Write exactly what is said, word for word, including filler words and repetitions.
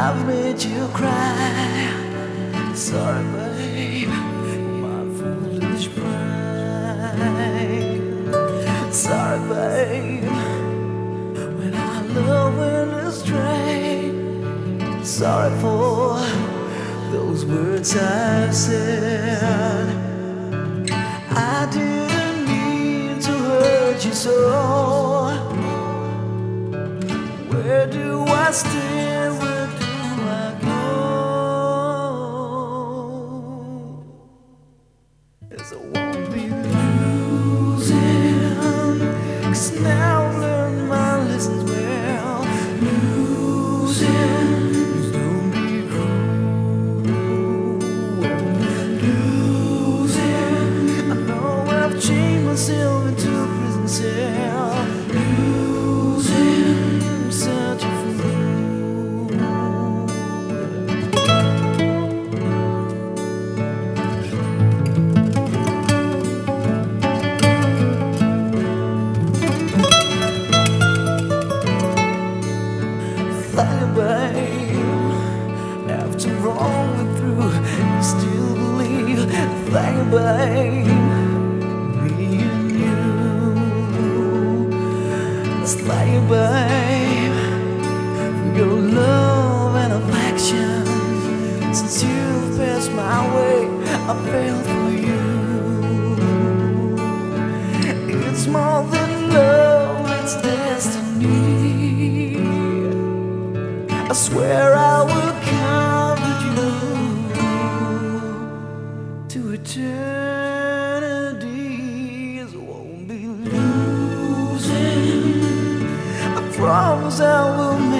I've made you cry. Sorry, babe, my foolish pride. Sorry, babe, when our love went astray. Sorry for those words I've said. I didn't mean to hurt you so. Where do I stand? Where do I go? 'Cause I won't be losing, 'cause now I've learned my lessons well. Losing, don't be cruel. Losing, I know I've chained myself into a prison cell. Losing, I'm such a thank you, babe. After all we're through, you still believe. Thank you, babe. Me and you. Thank you, babe, for your love and affection. Since you've passed my way, I fell for you. It's more than love, it's destiny. I swear I will come with you to eternity. I won't be losing. I promise I will make